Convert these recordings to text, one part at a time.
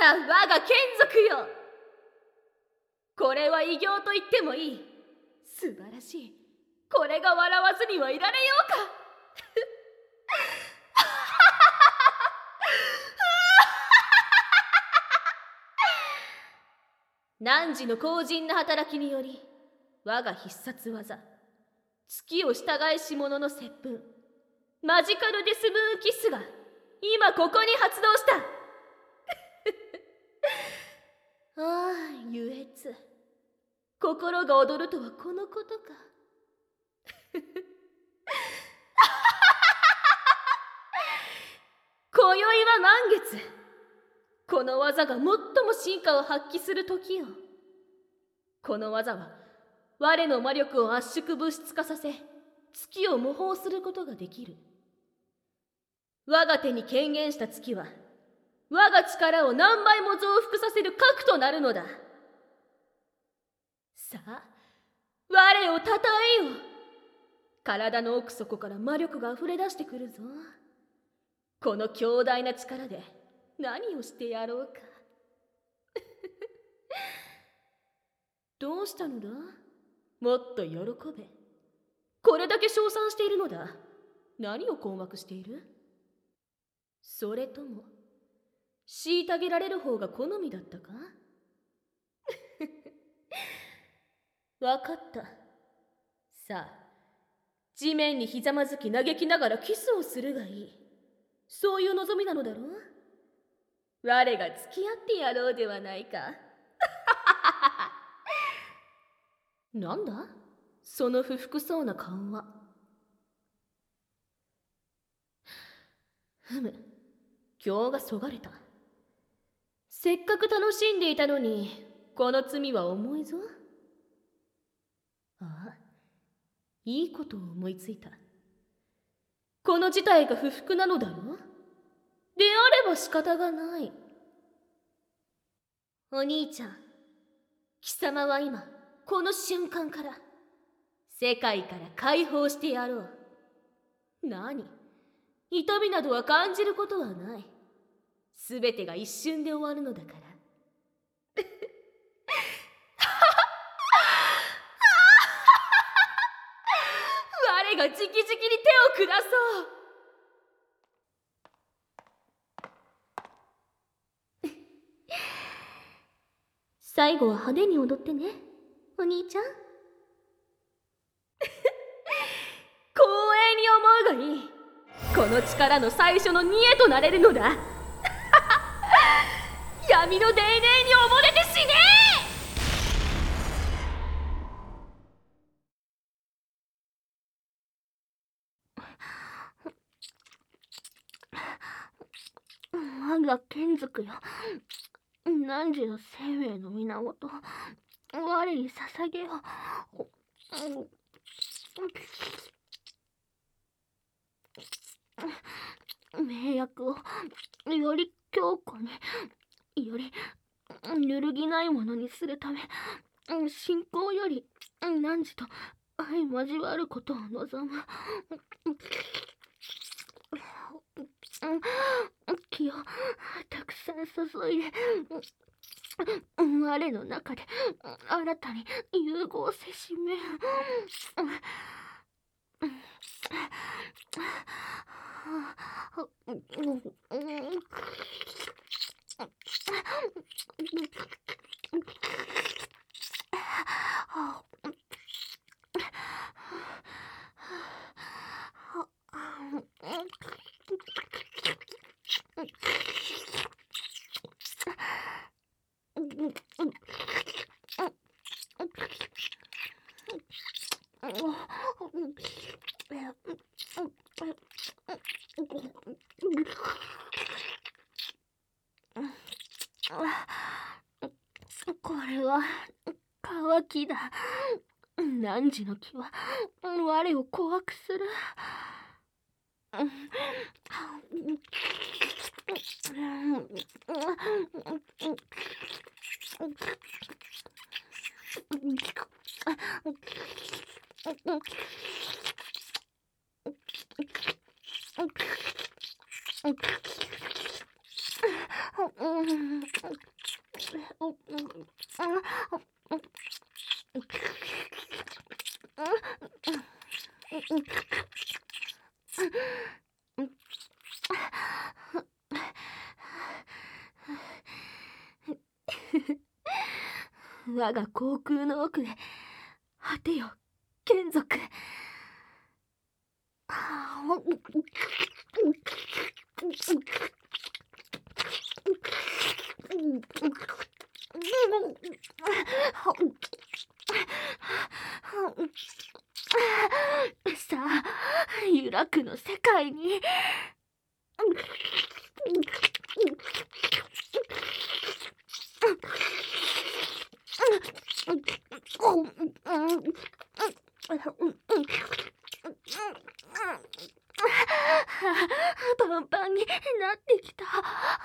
我が眷属よ。これは偉業と言ってもいい。素晴らしい。これが笑わずにはいられようか。汝の強靭な働きにより、我が必殺技、月を従いし者の接吻、マジカルデスムーンキスが今ここに発動した。ああ、愉悦。心が躍るとはこのことか。今宵は満月。この技が最も真価を発揮する時よ。この技は我の魔力を圧縮物質化させ、月を模倣することができる。我が手に権限した月は我が力を何倍も増幅させる核となるのだ。さあ、我をたたえよ。体の奥底から魔力があふれ出してくるぞ。この強大な力で何をしてやろうか。どうしたのだ？もっと喜べ。これだけ称賛しているのだ。何を困惑している？それとも虐げられる方が好みだったか？わかった。さあ、地面にひざまずき嘆きながらキスをするがいい。そういう望みなのだろう？我が付き合ってやろうではないか。なんだその不服そうな顔は。ふむ、今日がそがれた。せっかく楽しんでいたのに、この罪は重いぞ。ああ、いいことを思いついた。この事態が不服なのだろう？であれば仕方がない。お兄ちゃん、貴様は今この瞬間から世界から解放してやろう。何？痛みなどは感じることはない。すべてが一瞬で終わるのだから。我が直々に手を下そう。最後は派手に踊ってね、お兄ちゃん。光栄に思うがいい。この力の最初の見栄となれるのだ。闇の泥濘に溺れて死ね我が眷属よ、汝の生命の源、我に捧げよ。名薬をより強固に、より揺るぎないものにするため、信仰より汝と相交わることを望む。気をたくさん注いで、我の中で新たに融合せしめ。これは渇きだ。汝の気は我を怖くする。 我が口腔の奥で果てよ眷属。さあ、ユラクの世界に。パンパンになってきた。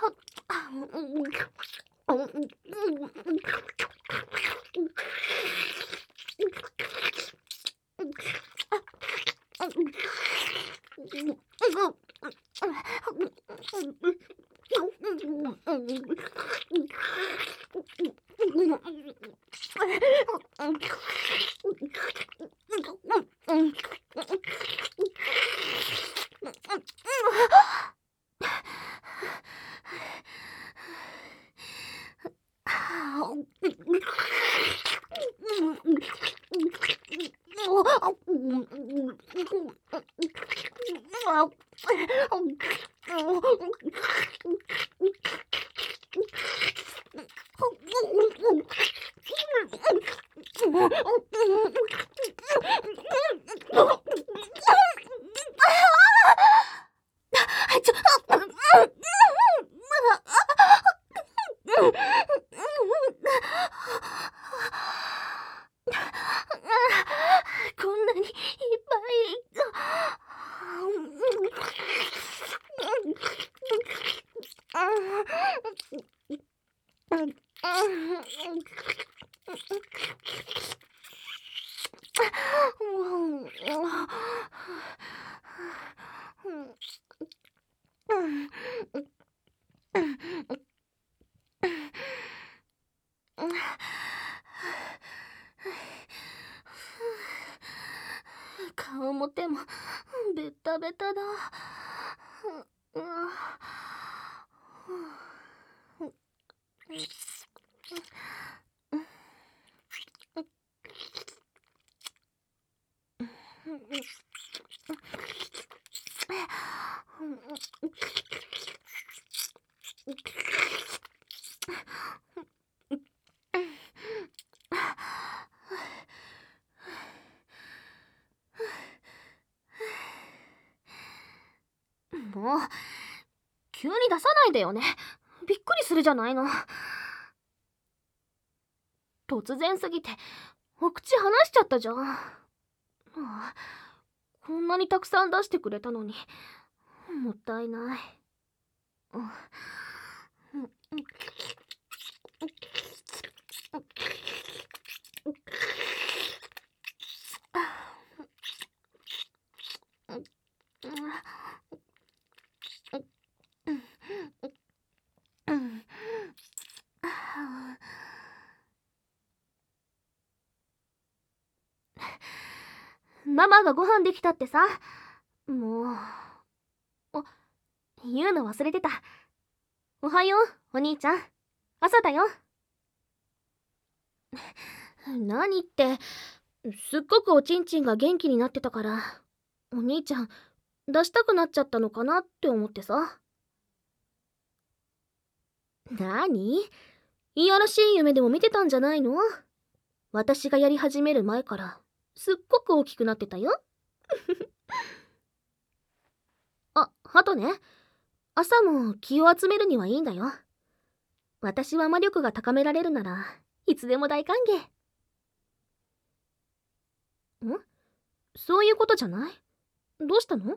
こんなにいっぱ顔も手もベタベタだ。もう急に出さないでよね。びっくりするじゃないの。突然すぎてお口離しちゃったじゃん。こんなにたくさん出してくれたのにもったいない。ママがご飯できたってさ。もう言うの忘れてた。おはようお兄ちゃん、朝だよ。何って、すっごくおちんちんが元気になってたからお兄ちゃん出したくなっちゃったのかなって思ってさ。何？いやらしい夢でも見てたんじゃないの？私がやり始める前からすっごく大きくなってたよ。あとね、朝も気を集めるにはいいんだよ。私は魔力が高められるならいつでも大歓迎。そういうことじゃない？どうしたの？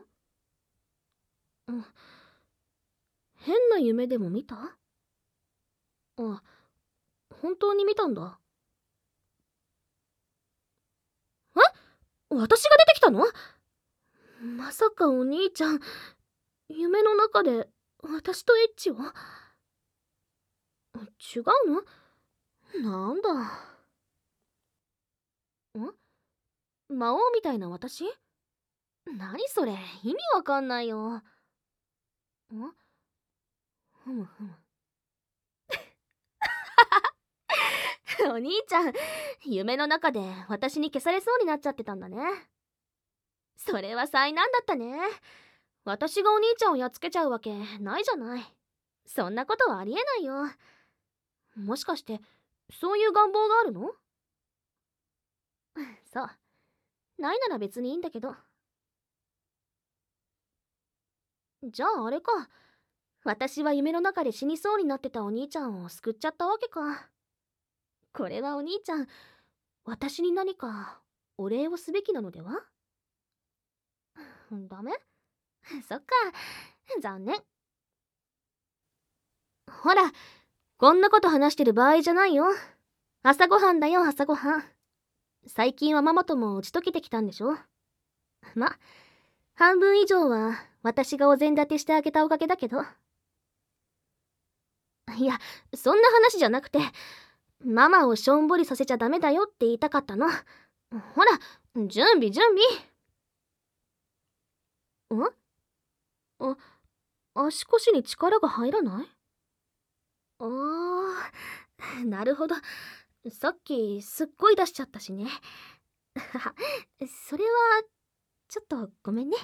変な夢でも見た？本当に見たんだ。私が出てきたの？まさかお兄ちゃん、夢の中で私とエッチを？違うの？なんだ。魔王みたいな私？ 何それ、意味わかんないよ。ふむふむ。お兄ちゃん、夢の中で私に消されそうになっちゃってたんだね。それは災難だったね。私がお兄ちゃんをやっつけちゃうわけないじゃない。そんなことはありえないよ。もしかしてそういう願望があるの？そう。ないなら別にいいんだけど。じゃああれか。私は夢の中で死にそうになってたお兄ちゃんを救っちゃったわけか。これはお兄ちゃん、私に何かお礼をすべきなのでは？ダメ？そっか。残念。ほら、こんなこと話してる場合じゃないよ。朝ごはんだよ、朝ごはん。最近はママとも打ち解けてきたんでしょ？ま、半分以上は私がお膳立てしてあげたおかげだけど。いや、そんな話じゃなくて、ママをしょんぼりさせちゃダメだよって言いたかったの。ほら、準備準備。あ、足腰に力が入らない？あー、なるほど。さっきすっごい出しちゃったしね。それはちょっとごめんね。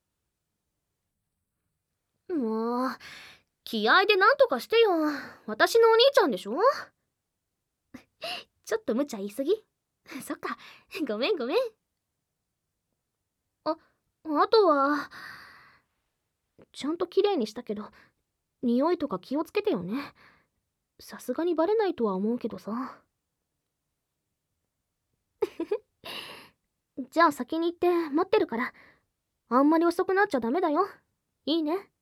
もう気合でなんとかしてよ。私のお兄ちゃんでしょ。ちょっと無茶言いすぎ？そっか、ごめんごめん。あとはちゃんと綺麗にしたけど、匂いとか気をつけてよね。さすがにバレないとは思うけどさ。じゃあ先に行って待ってるから。あんまり遅くなっちゃダメだよ。いいね。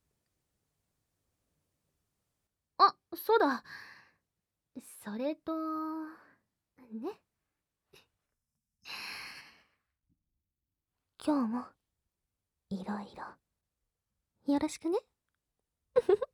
あ、そうだ。それとね、今日もいろいろよろしくね。